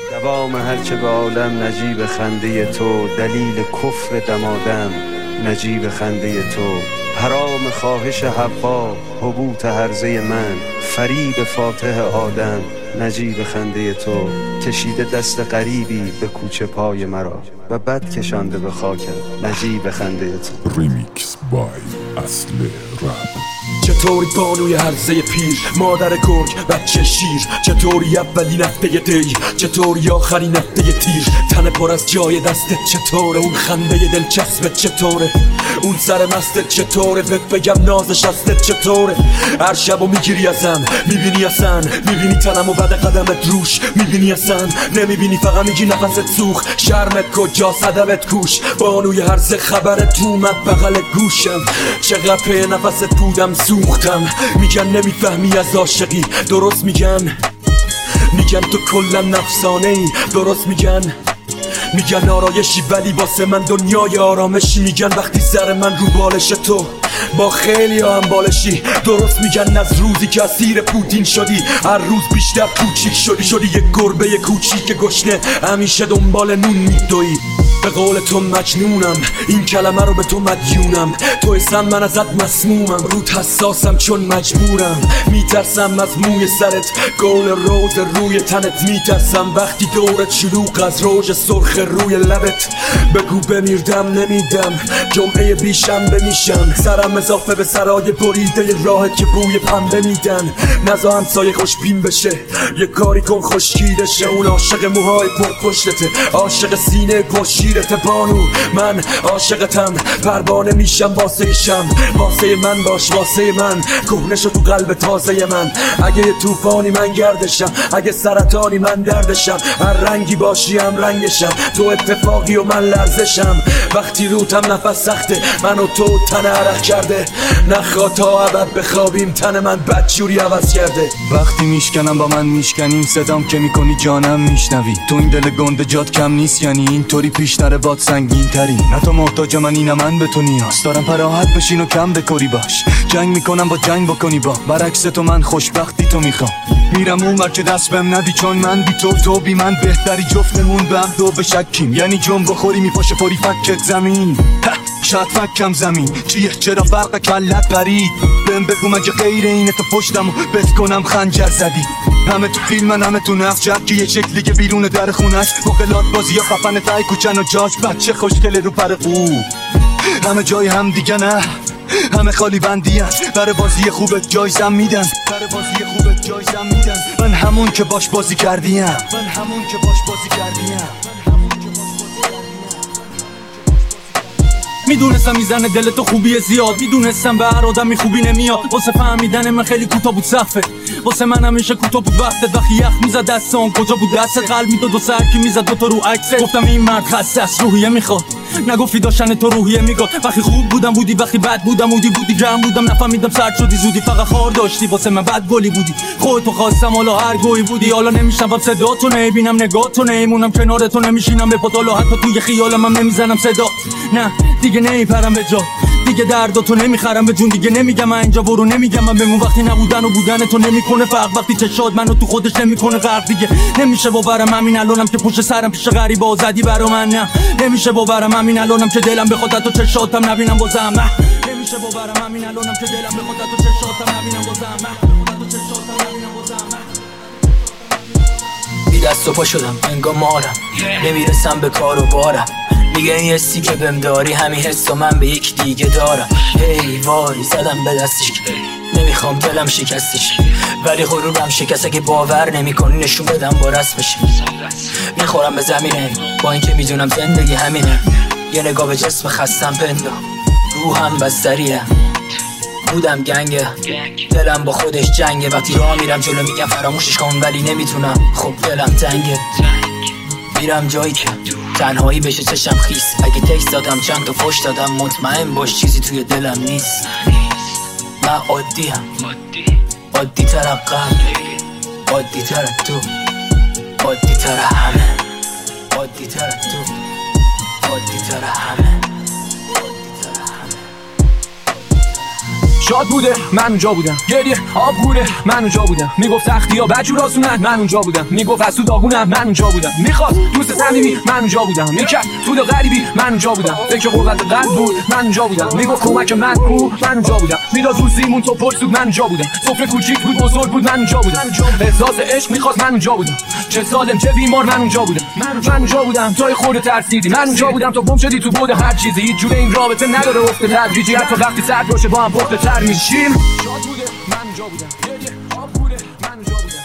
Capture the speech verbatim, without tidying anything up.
دوام هرچه به عالم نجیب خنده تو، دلیل کفر دمادم نجیب خنده تو. حرام خواهش حوا حبوط هرزه من، فریب فاتح آدم نجیب خنده تو. کشیده دست غریبی به کوچه پای مرا و بد کشانده به خاکم نجیب خنده تو. ریمیکس بای اصل رپ. چطوری بانوی هرزه پیر، مادر گرگ بچه شیر، چطوری اولین هفته دی، چطوری آخرین هفته تیر، تن پر از جای دستت چطوره، اون خنده دلچسبت چطوره، اون سر مستت چطوره، بهت بگم نازش هستت چطوره. هر شبو میگیری ازم، میبینی اصلا، میبینی تنمو بعد قدمت روش، میبینی اصلا، نمیبینی فقط میگی نفست سوخ، شرمت کجا صدبت کوش، بانوی هرزه خبرت اومد بغل گوشم، چقدر په نفست بودم سوختم. میگن نمیفهمی از عاشقی، درست میگن، میگن تو کلا نفسانه ای، درست میگن، میگن آرایشی ولی واسه من دنیای آرامشی، میگن وقتی سر من رو بالش تو با خیلی هم بالشی، درست میگن از روزی که اسیر پوتین شدی هر روز بیشتر کوچیک شدی، شدی یک گربه کوچیک گشنه همیشه دنبال نون میدوی. به قول تو مجنونم، این کلمه رو به تو مدیونم، تو اسم من ازت مسمومم، رود حساسم چون مجبورم، میترسم از موی سرت، گل روز روی تنت، میترسم وقتی دورت شلوغ از روژ سرخ روی لبت، بگو بمیردم نمیدم، جمعه بیشنبه میشم، سرم اضافه به سرای بریده راهت که بوی پنبه میدن، نزا همسایه خوشبین بشه، یه کاری کن خشکیده شه، اون عاشق موهای پر پشتته، عاشق سینه پر شیرت بانو، من عاشقتم، پروانه میشم واسه شم، واسه من باش واسه من، کهنه شو تو قلب تازه من، اگه یه طوفانی من گردشم، اگه سرطانی من دردشم، هر رنگی باشی هم رنگشم، تو اتفاقی و من لرزشم، وقتی روتم نفس سخته، من و تو تن عرق کرده، نخوا تا ابد بخوابیم، تن من بدجوری عوض کرده. وقتی میشکنم با من میشکنیم، صدام که میکنی جانم میشنوی، تو این دل گنده جات کم نیست، یعنی اینطوری پیش نره باد سنگین تری، نه تو محتاج منی نه من به تو نیاز دارم، پراحت بشین و کم بکاری باش، جنگ میکنم با جنگ بکنی با، برعکس تو من خوشبختی تو میخوام، میرم اون ور که دست بهم ندی، چون من بی تو تو بی من بهتری، جفتمون به هم دو بشکیم، یعنی جون بخوری میپاشه پوری فکت زمین، شاید فکم زمین چیه، چرا فرق کلت برید، بهم بگو مگه غیر اینه تو پشتمو بس کنم خنجر زدی، همه تو فیلمن همه تو نقشت که یه شکلی که بیرون در خونش، بغلات بازی یا خفن تای کوچن و جاش، بچه خوشگله رو پر قو، همه جای هم دیگه نه، همه خالی بندی هست، برای بازی خوبت جایزم میدن، برای بازی خوبت جایزم میدن، من همون که باش بازی کردیم، من همون که باش بازی کردیم. میدونستم میزنه دل تو خوبی زیاد، میدونستم به هر آدمی خوبی نمیاد، واسه فهمیدن من خیلی کوتاه بود صفه، واسه من همیشه کوتاه بود وقتت، وقتی یخ میزد دستان کجا بود دستت، قلب میداد و سرکی میزد دو تا رو عکست، گفتم این مرد خسته است روحیه میخواد، نگفتی داشتن تو روحیه میگاد، وقتی خوب بودم بودی، وقتی بد بودم بودی بودی، گرم بودم نفهمیدم سرد شدی زودی، فقط خار داشتی واسه من بد گلی بودی، خودتو خواستم حالا هر گویی بودی، حالا نمیشنوم صداتو، نمیبینم نگاهتو، نمیمونم کنارتو، نمیشینم به پاتالو، حتی توی خیالم هم نمیزنم صدا، نه دیگه نمیپرم به جا، دیگه درداتو نمیخرم به جون، دیگه نمیگم من اینجا برو، نمیگم من بمون، وقتی نبودن و بودن تو نمیکنه فرق، وقتی چشاد منو تو خودش نمیکنه غرق، دیگه نمیشه باورم همین الانم که پشت سرم پیش غریبا زدی برا من، نه نمیشه باورم همین الانم که دلم بخواد تو چشاتم نبینم بازم، نه نمیشه باورم همین الانم که دلم بخواد تو چشاتم نبینم بازم، نه بخواد تو چشاتم نبینم بازم. بی دست و پا شدم انگار مارم، نمیرسم به کار و بارم، میگه این حسی که بهم داری همین حس و من به یک دیگه دارم، هی وای زدم به دستش، نمیخوام دلم شکستش، ولی غرورم شکست، اگه باور نمیکنی نشون بدم با رسمش، میخورم به زمینه با اینکه میدونم زندگی همینه، یه نگاه به جسم خستم پندا، روحم بستریه، بودم گنگه، دلم با خودش جنگه، وقتی راه میرم جلو میگم فراموشش کن ولی نمیتونم، خب دلم تنگه، میرم جایی که تنهایی بشه چشم خیس، اگه تکست دادم چند تا فوش دادم مطمئن باش چیزی توی دلم نیست، من عادی هم عادی تر قبل، عادی تر تو، عادی تر همه، عادی تر تو، عادی تر همه. شاد بوده من اونجا بودم، گریه آب گوره من اونجا بودم، میگفت تختی ها بجور آسونن من اونجا بودم، میگفت از تو داغونم من اونجا بودم، میخواد دوست صمیمی من اونجا بودم، میکرد طول غریبی من اونجا بودم، فکر قربت قلب بود من اونجا بودم، میگفت کمک من کو من اونجا بودم، میداد روزیمون تو پشت بود من اونجا بودم، سفره کوچیک بود بزرگ بود من اونجا بودم، احساس عشق میخواست من اونجا بودم، چه سالم چه بیمار من اونجا بودم، من اونجا بودم تا خورده ترسیدی، من اونجا بودم تا گم شدی تو بود هر چیزی، هیچ جوره این رابطه نداره افت تدریجی، حتی وقتی سرد باشه با هم پخته تر میشیم. شاد بوده من اونجا بودم، گریه آب بوده من اونجا بودم.